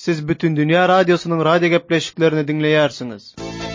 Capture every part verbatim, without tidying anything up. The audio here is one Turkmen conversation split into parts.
Siz bütün dünya radyosunun radyo gepleşiklerini dinleyersiniz.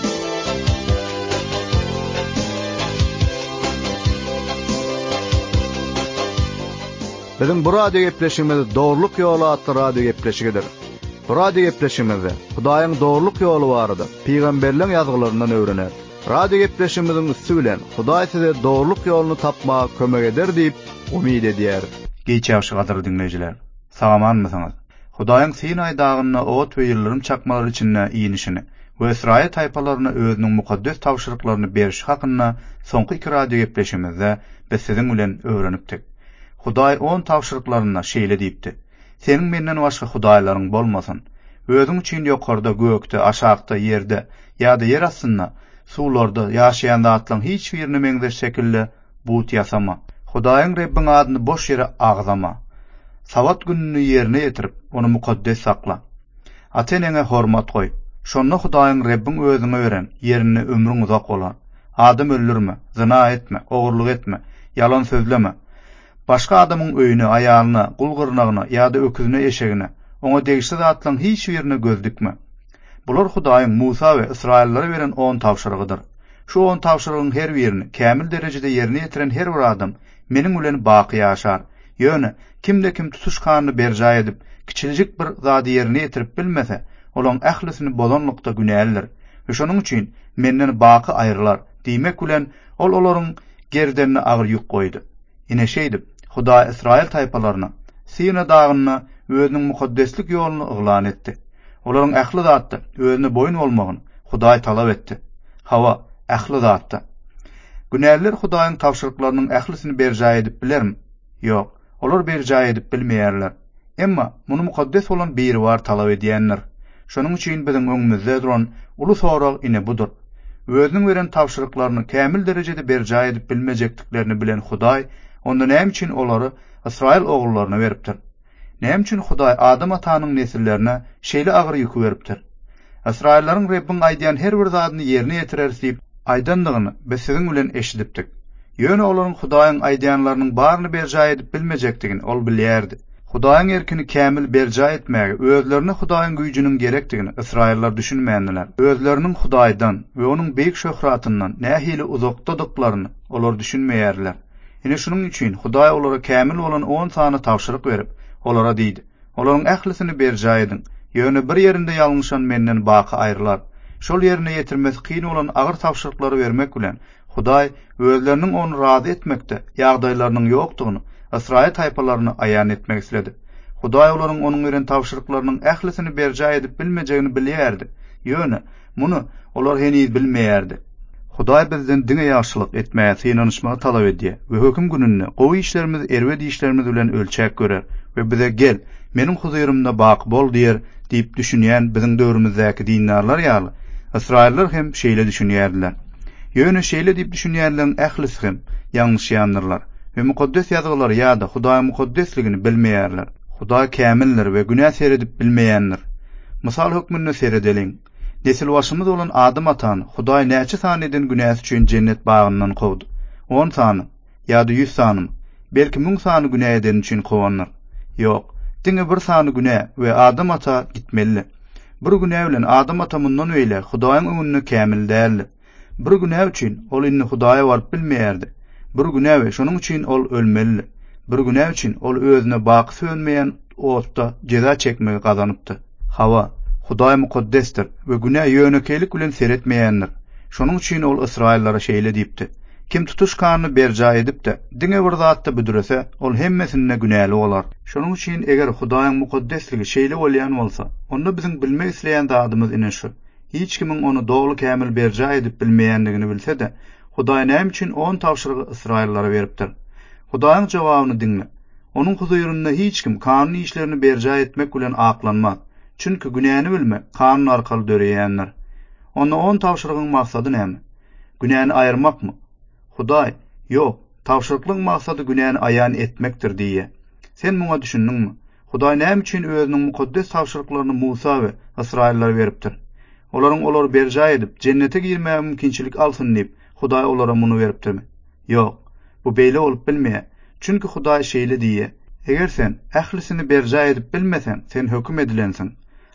Bizim bu radyo gepleşigimiz doğruluk yolu adlı radyo gepleşigidir. Bu radyo gepleşigimizde Hudaýyň doğruluk yolu barada peýgamberliň ýazgylaryndan öwrenir. Radyo gepleşigimizin üstü bilen Hudaý size doğruluk yolunu tapmaga kömek eder diýip umyt edýär. Geçýär gadyr dinleýijiler. Salamanmysyňyz? Hudaýyň Sinay dagyna ot we ýyldyrym çakmalar içinde iýinişini we Israil taýpalaryna özüniň mukaddes tawşyryklaryny beriş hakynda soňky iki radyo gepleşigimizde biz siziň bilen öwrenipdik. Hudaý on tawşyryklaryna şeýle diýipdi: Seniň menden başga hudaýlaryň bolmasyn. Özüň üçin ýokarda, gökde, aşagda, ýerde, ýa-da ýer astynda, suwlarda ýaşaýan zatlaryň hiç birini meňzeş şekilde but ýasama. Hudaýyň Rabbiň adyny boş ýere agzama. Sabat gününi ýerine ýetirip, onu mukaddes sakla. Atenene hormat goý. Şonda Hudaýyň Rabbiň özüňe beren ýerini ömrüň uzak bolar. Adam öldürme, zina etme, ogurluk etme, yalan sözleme. Başka adamın öýüne, aýalyna, gulgurnagyna ýa-da öküzüne, eşegine, oňa degişli zatlaryň hiç birine göz dikme. Bular Hudaýyň Musa we Israillere beren on tawşyrygydyr. Şu on tawşyrygyň her birini kämil derejede ýerine ýetiren her bir adam meniň bilen baky ýaşar. Ýöne kimde kim tutuşkanyny berja edip, kiçiljik bir zady ýerine ýetirip bilmese, olaň ählisini bozanlykda günälidir. We şonuň üçin menden baky aýrylar diýmek bilen ol olaryň gerdenine agyr ýük goýdy. Ine şeýdip, Hudaý Israil taýpalaryna Sinay dagyna özüniň mukaddeslik ýolunu yglan etdi. Olaryň ähli zatda özüne boyun bolmagyny Hudaý talap etdi. Hawa ähli zatda. Günäliler Hudaýyň tawşyryklarynyň ählisini berja edip bilermi? Ýok, olar berja edip bilmeýärler. Emma muny mukaddes bolan biri bar talap edýänler. Şonuň üçin biziň öňümizde duran uly sorak ine budur. Özüniň beren tawşyryklaryny kämil derejede berja edip bilmejekdiklerini bilen Hudaý onda näme üçin olary Israil ogrullaryna beripdir? Näme üçin Hudaý Adam atanyň nesillerine şeýle agyr ýükü beripdir? Israillaryň Rabbiň aýdýan her bir zadyny ýerine ýetirer diýip aýdandygyny biz siziň bilen eşidipdik. Ýöne olaryň Hudaýyň aýdýanlarynyň baryny berja edip bilmejekdigini ol bilýärdi. Hudaýyň erkini kämil berja etmäge özlerine Hudaýyň güýjüniň gerekdigini Israillar düşünmeýänler. Özleriniň Hudaýdan we onuň beýik şöhratyndan nähili uzakdadyklaryny olar düşünmeýärler. Ine şunun üçin Hudaý olara kämil bolan on sany tawşyryk berip, olara diýdi: Olaryň ählisini berja edin. Ýöne bir ýerinde ýalňyşan menden baky aýrylar. Şol ýerine ýetirmesi kyn bolan agyr tawşyryklary bermek bilen Hudaý özleriniň onu razy etmekde ýagdaýlarynyň ýokdugyny Israil taýpalaryna aýan etmek istedi. Hudaý olaryň onuň beren tawşyryklarynyň ählisini berja edip bilmejegini bilýärdi. Ýöne muny olar heniz bilmeýärdi. Hudaý bizden diňe ýaşylyk etmäge synanyşmagy talap edýär we höküm gününde gowy işlerimiz erwedi işlerimiz bilen ölçek görer we bize gel, meniň huzurymda baky bol diýer diýip düşünýän biziň döwrümizdäki dindarlar ýaly Israillar hem şeýle düşünýärdiler. Ýöne şeýle diýip düşünýärlerin ählisi hem ýalňyşýandylar we mukaddes ýazgylary ýa-da Hudaýyň mukaddesligini bilmeýärler. Hudaý kämildir we günah seredip bilmeýänler. Mysal hökmünde seredeliň. Nesil başymyz bolan Adam atany Hudaý näçe saneden günäs üçin cennet bagyndan kowdy? on sany ýa-da ýüz sany, belki ming sany günä eden üçin kowanlar. Ýok, diňe bir sany günä we Adam ata gitmeli. Bir günä bilen Adam ata mundan öýle Hudaýyň öňünde kämil däldi. Bir günä üçin ol inni Hudaýa baryp bilmeýärdi. Bir günä we şonuň üçin ol ölmeli. Bir günä üçin ol özüne baky sönmeýän otda ceza çekmegi gazanypdy. Hawa Hudaý mukaddesdir we günä ýönekelik bilen seretmeýändir. Şonuň üçin ol Israillara şeýle diýipdi: Kim tutuşkanyny berja edip de diňe bir zatda büdürese, ol hemmesine günäli bolar. Şonuň üçin eger Hudaýyň mukaddesligi şeýle bolýan bolsa, onda biziň bilmek isleýän dadymyz ine şu: hiç kimiň onu dogry kämil berja edip bilmeýändigini bilse de, Hudaý näme üçin on tawşyrygy Israillara beripdir? Hudaýyň jogabyny diňle. Onuň huzurynda hiç kim kanuny işlerini berja etmek bilen aklanmaz. Çünki günäni bilmek kanun arkaly döreýänler. Onda on tawşyrygyň maksady näme? Günäni aýyrmakmy? Hudaý: Ýok, tawşyryklyň maksady günäni aýan etmekdir diýe. Sen muňa düşündiňmi? Hudaý näme üçin özüniň mukaddes tawşyryklaryny Musa we Israillara beripdir? Olaryň olar berja edip cennete girmäge mümkinçilik alsyn diýip Hudaý olara muny beripdirmi? Ýok, bu beýle bolup bilmeýär. Çünki Hudaý şeýle diýe: Eger sen ählisini berja edip bilmesen, sen höküm edilensiň.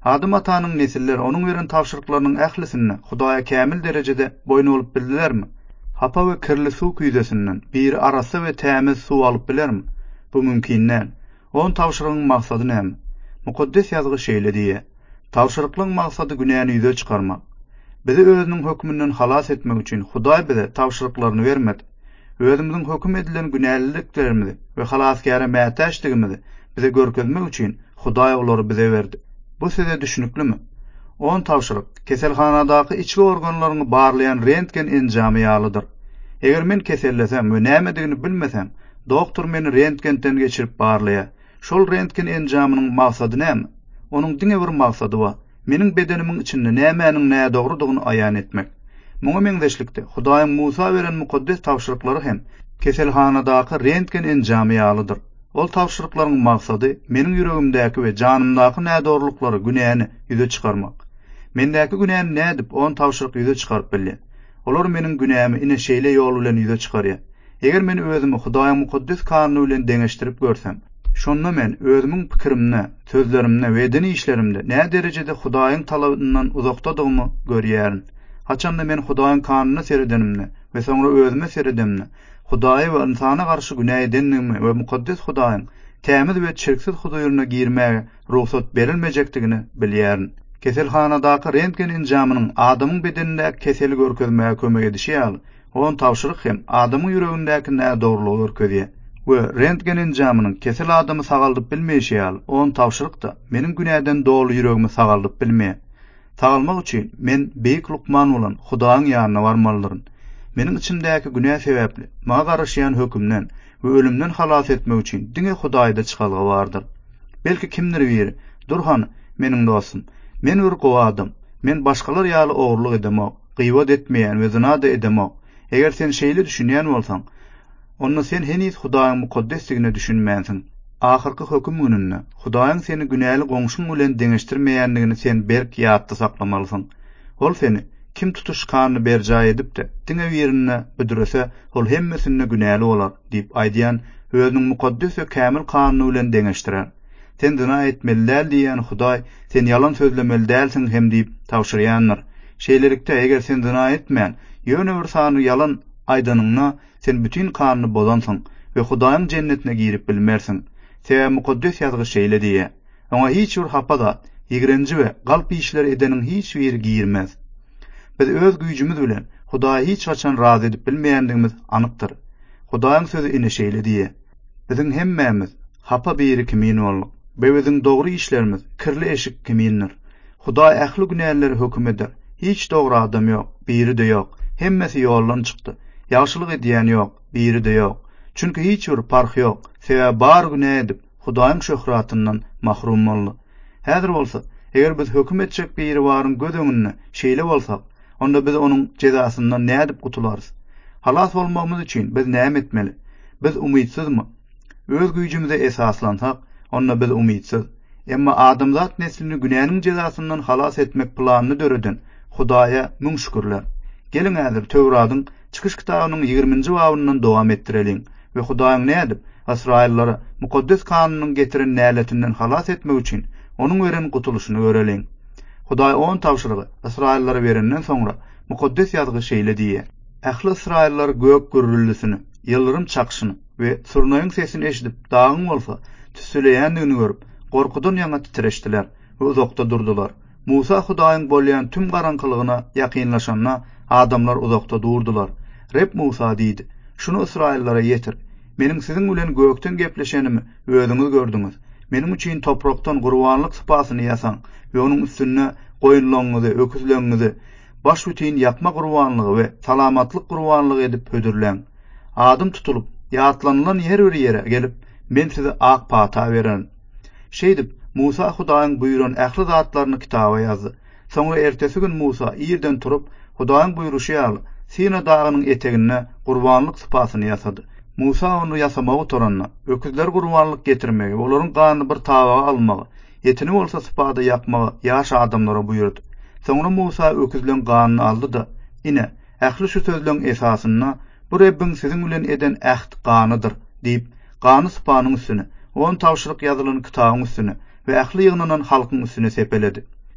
Adam atanyň nesiller onuň beren tawşyryklarynyň ählisini Hudaýa kämil derejede boyun bolup bildilermi? Hapa we kirli suw küýdesinden bir arasy we tämiz suw alyp bilermi? Bu mümkin näme? Onun tawşyrygynyň maksady näme? Mukaddes ýazgy şeýle diýe. Tawşyryklaryň maksady günäni ýüze çykarmak. Bizi özüniň hökmünden halas etmek üçin Hudaý bize tawşyryklaryny bermedi. Özümiziň hökm edilen günäliliklerimizi we halaskara mätäçdigimizi bize görkezmek üçin Hudaý olary bize berdi. Bu size düşünüklimi? On tawşyryk keselhanadaky içki organlaryny barlayan rentgen enjamy ýalydyr. Eger men kesellesem we nämedigini bilmesem, doktor meni rentgenden geçirip barlaya. Şol rentgen enjamynyň maksady näme? Onuň diňe bir maksady bar. Meniň bedenimiň içinde nämenin näme dogrudygyny aýan etmek. Muňa meňdeşlikde Hudaýyň Musa beren mukaddes tawşyryklary hem keselhanadaky rentgen enjamy ýalydyr. Ol tawşyryklaryň maksady meniň ýüregimdäki we janymdaky näme dogrulyklary günäni ýüze çykarmak. Mendäki günäni näme dip on tawşyryk ýüze çykaryp bilýär. Olar meniň günämi ine şeýle ýol bilen ýüze çykarýar. Eger men özümi Hudaýyň mukaddes kanuny bilen deňeşdirip görsem, şonda men özümiň pikirimne, sözlerimne we dini işlerimde näme derejede Hudaýyň talabyndan uzakdadygymy görýärin. Haçanda men Hudaýyň kanunyna seredenimni we soňra özüme seredemni, Hudaýy we insana garşy günäh edenligimi we mukaddes Hudaýyň tämiz we çirksiz huduryna girmäge ruhsat berilmejekdigini bilýärin. Keselhanadaky rentgen enjamynyň adamyň bedenindäki keseli görkezmäge kömek edýär. On tawşyryk hem adamyň ýüregindäki näme dogrulygy görkezýär. We rentgen enjamynyň kesel adamy sagaldyp bilmeýär. On tawşyryk da meniň günäden dogry ýüregimi sagaldyp bilmeýär. Sagalmak üçin men beýik Lukman bolan Hudaýyň ýanyna barmalydyryn. Meniň içimdäki günäh sebäpli maňa garaşýan hökümden we ölümden halas etmek üçin diňe Hudaýda çykalgy bardyr. Belki kimdir biri, durhan meniň dostum, men bir gowadym, men başgalar ýaly ogurlyk edemok, gıýbat etmeýän we zina da edemok. Eger sen şeýle düşünýän bolsaň, onda sen henüz Hudaýyň mukaddesligine düşünmänsiň. Ahyrky höküm gününde Hudaýyň seni günäli goňşuň bilen deňeşdirmeýändigini sen berk ýatda saklamalysyň. Ol seni kim tutuşkany berja edip de diňe ýerine ödürese, ol hemmesine günäli bolar diýip aýdýan özüniň mukaddes we kämil kanuny bilen deňeşdirer. Sen zina etmeliler diýen Hudaý sen yalan sözlemeli dälsiň hem diýip tawşyrýanlar. Şeýlelikde eger sen zina etmän, ýöne bir sany yalan aýdanyňna sen bütün kanuny bozansyň we Hudaýyň jennetine girip bilmersiň. Sebäbi mukaddes ýazgy şeýle diýär. Oňa hiç bir hapada ýigrenji we galp işler edeniň hiç biri girmez. Biz öz güýjümiz bilen Hudaýy hiç haçan razy edip bilmeýändigimiz anykdyr. Hudaýyň sözü ine şeýle diýär. Biziň hemmämiz hapa biri kimin bolýar. Beýiziň dogry işlerimiz kirli eşik kimindir. Hudaý ähli günäleri hökm eder. Hiç dogry adam ýok, biri de ýok. Hemmesi ýoldan çykdy. Ýagşylyk edýän ýok, biri de ýok. Çünki hiç bir park ýok. Sebäbi bar günä edip Hudaýyň şöhratyndan mahrum boldy. Häzir bolsa, eger biz hökm etjek biri baryň gödüňünde şeýle bolsak, onda biz onuň jezasyndan näme dip gutularys? Halas bolmamyz üçin biz näme etmeli? Biz umydsızmy? Öz güýjümize esaslansak, onda biz umydsız. Emma adamzat neslini günäniň jezasyndan halas etmek planyny döreden Hudaýa müň şükürler. Gelin häzir Tewratyň çykyş kitabynyň ýigirminji babyndan dowam etdireliň we Hudaýyň nädip Israillara mukaddes kanunyň getiren näletinden halas etmek üçin onuň beren gutuluşyny göreliň. Hudaý on tawşyrygy Israillara berenden soňra mukaddes ýazgy şeýle diýär. Ähli Israillar gök gürrüllisini, ýyldyrym çakşyny we surnaýyň sesini eşidip dagyň bolsa tüsüleýändigini görüp gorkudan ýaňa titreşdiler we uzakda durdular. Musa Hudaýyň bolýan tüm garankylygyna ýakynlaşanna adamlar uzakda durdular. Rep Musa diýdi: "Şunu Israillara ýetir. Meniň siziň bilen gökden gepleşenimi özüňiz gördüňiz. Meniň üçin toprakdan gurbanlyk sypasyny ýasaň we onuň üstüne goýunlaryňyzy, öküzleriňizi, baş bütün ýapma gurbanlygy we salamatlyk gurbanlygy edip hödürleň. Adam tutulup ýatlanylan her bir ýere gelip men size ak pata beren." Şeýdip Musa Hudaýyň buýran ähli zatlaryny kitaba ýazdy. Soňra ertesi gün Musa ýerden turup Hudaýyň buýruşy ýaly Sina dagynyň etegine gurbanlyk sypasyny ýasady. Musa onu ýasamagy oturanna, öküzler gurbanlyk getirmegi, olaryň ganyny bir tabaga almagy, etini bolsa sypada ýapmagy ýaş adamlara buýurdy. Soňra Musa öküzleň ganyny aldy da, ine ähli şu sözleň esasyna bu Rebbin siziň bilen eden ähd ganydyr diýip, gany sypanyň üstüne, on tawşyryk ýazylan kitabyň üstüne we ähli ýygnanan halkyň üstüne sepeledi.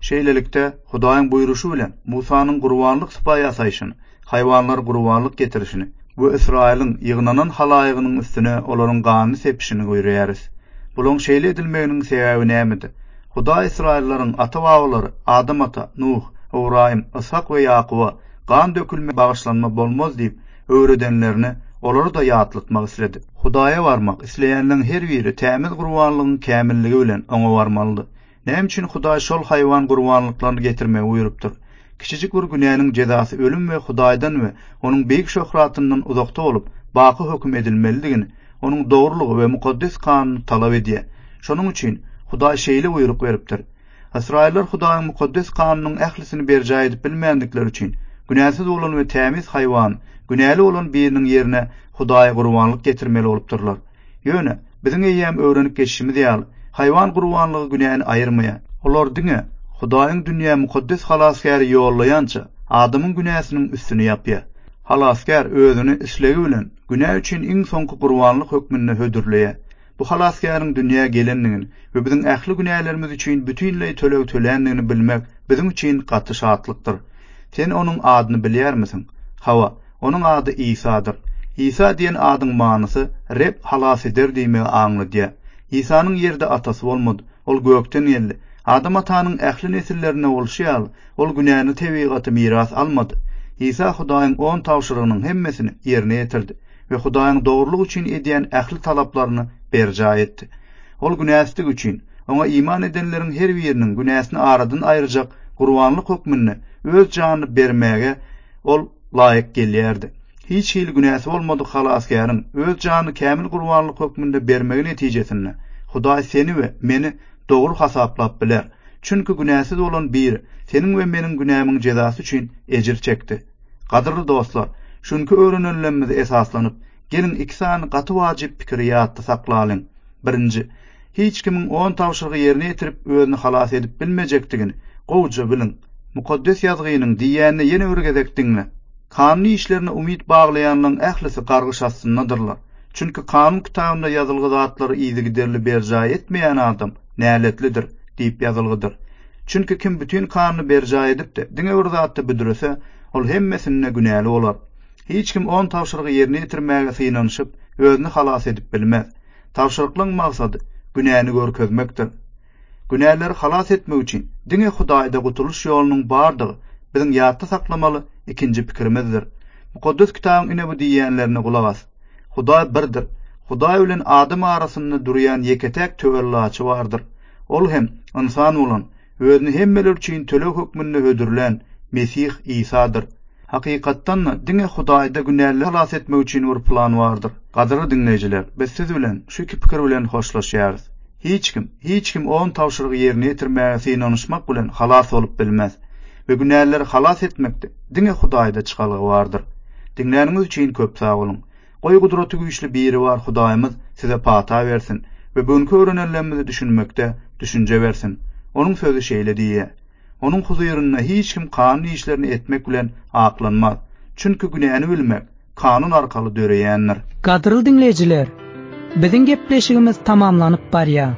Şeýlelikde Hudaýyň buýruşy bilen Musanyň gurbanlyk sypaty asaýşyny, haýwanlar gurbanlyk getirişini we Israýlyň ýygnanan halaýygynyň üstüne olaryň ganyny sepişini goýraýarys. Bulan şeýle edilmeginiň sebäbi nämedir? Hudaý Israýllaryň ata-babalary Adam ata, Nuh, Ibrahim, Ishak we Yakuba gan dökülme bagyşlanma bolmaz diýip öwredenlerini olary da ýatlytmak isledi. Hudaýa barmak isleýänlerin her biri tämiz gurbanlygyň kämilligi bilen oňa barmalydy. Näme üçin Hudaý şol haýwan gurbanlyklaryny getirmeýi buýrupdyr? Kiçijik bir günäniň jezasy ölüm we Hudaýdan we onuň beýik şöhratyndan uzakda bolup, baky hökm edilmelidigini, onuň dogrulygy we mukaddes kanyny talap edýär. Şonuň üçin Hudaý şeýle buyruk beripdir. Israýiller Hudaýyň mukaddes kanynyň ählisini berjä edip bilmänlikleri üçin günäsiz bolan we tämiz haýwan, günäli bolan biriniň ýerine Hudaýa gurbanlyk getirmeli bolupdyrlar. Ýöne biziň eýäm öwrenip geçişimiz ýaly haýwan gurbanlygy günäni aýyrmaýar. Olar diňe Hudaýyň dünýä mukaddes halaskary ýollaýança adamyň günäsiniň üstüne ýapýar. Halaskar özüni islegi bilen günä üçin iň soňky gurbanlyk hökmüni hödürleýär. Bu halaskaryň dünýä gelenligini we biziň ähli günälerimiz üçin bütünleý töleg tölendigini bilmek biziň üçin gaty şatlykdyr. Sen onuň adyny bilýärmisin? Hawa, onuň ady İsadyr. İsa diýen adyň manysy Reb halas eder diýme aňladýar. İsanyň ýerde atasy bolmady, ol gökden geldi. Adam atanyň ähli nesillerine bolşýar, ol günäni tebigaty miras almady. İsa Hudaýyň on tawşyrygynyň hemmesini ýerine ýetirdi we Hudaýyň dogrulygy üçin edýän ähli talaplaryny berjä etdi. Ol günäsizlik üçin oňa iman edenleriň her biriniň günäsini aradan aýyrjak gurbanlyk hökmüni öz janyny bermäge ol laýyk gelýärdi. Hiç hil günäsi bolmady halaskaryň öz janyny kämil gurbanlyk hökmünde bermegi netijesinde Hudaý seni we meni dogry hasaplap biler. Çünki günäsiz bolan bir seniň we meniň günämiň jezasy üçin ejir çekdi. Gadyrly dostlar, şunky öwrenenlerimiz esaslanyp gelin iki sany gaty wajyp pikiri ýatda saklalyň. Birinji, hiç kimiň on tawşyrygy ýerine ýetirip özüni halas edip bilmejekdigini gowja bilin. Mukaddes ýazgynyň diýänini ýene bir gezek diňle. Kanuni işlerine umid baglayanlaryň ählisi gargyş astynadyrlar. Çünki kanun kitabynda ýazylgy zatlary iýdi giderli berjä etmeýän adam näletlidir diýip ýazylgydyr. Çünki kim bütün kanuny berjä edip de diňe bir zatdy büdürese, ol hemmesine günäli bolar. Hiç kim on tawşyrygy ýerine ýetirmäge synanyşyp özüni halas edip bilmez. Tawşyryklaryň maksady günäni görkezmekdir. Günäleri halas etmek üçin diňe Hudaýda gutuluş ýolunyň bardygy biziň ýatda saklamaly ikinji pikirimizdir. Mukaddes kitabyň ine bu diýenlerine gulak as. Hudaý birdir. Hudaý bilen adam arasynda durýan yeketek töwerlaçy bardyr. Ol hem insan bolan, özüni hemmeler üçin töleg hökmüni hödürlen Mesih İsa'dyr. Hakykatdan diňe Hudaýda günäli halas etmek üçin bir plan bardyr. Gadyrly dinleýijiler, biz siz bilen şu iki pikir bilen hoşlaşýarys. Hiç kim, hiç kim on tawşyrygy ýerine ýetirmäge synanyşmak bilen halas bolup bilmez. Ve günäleri halas etmekde diňe Hudaýda çykalygy bardyr. Dinläriniz üçin köp sag bolun. Goý gudraty güýçli biri bar Hudaýymyz size pata bersin we bugünkü öwrenenlerimizi düşünmekde düşünje bersin. Onuň sözü şeýle diýär. Onuň huzuryna hiç kim kanuny işlerini etmek bilen aklanmaz. Çünki günäni bilmek kanun arkaly döreýänler. Gadyrly dinleýijiler, biziň gepleşigimiz tamamlanyp barýar.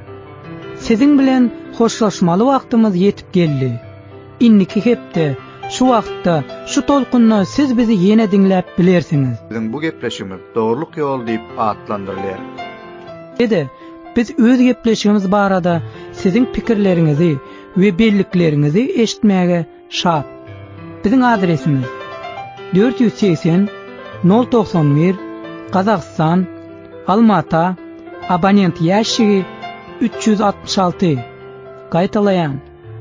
Siziň bilen hoşlaşmaly wagtymyz ýetip geldi. İnniki hepde şu wagtda şu tolkunna siz bizi ýene dinläp bilersiňiz. Biziň bu gepleşigimiz dogrulyk ýol diýip atlandyrylýar. Ede biz öz gepleşigimiz barada siziň pikirleriňizi we belliklerinizi eşitmäge şat. Biziň adresimiz dört yüz seksen nol doksan bir Kazakistan, Almata, abonent ýaşygy üç yüz altmış altı. Gaýtalaýan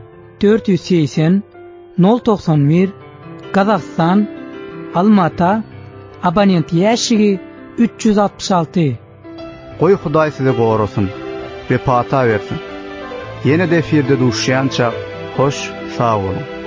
dört yüz seksen nol doksan bir Kazakistan, Almata, abonent ýaşygy üç yüz altmış altı. Goý Hudaý size gorasyň we pata bersin. Ýene de efirde duşýança hoş sag bolun.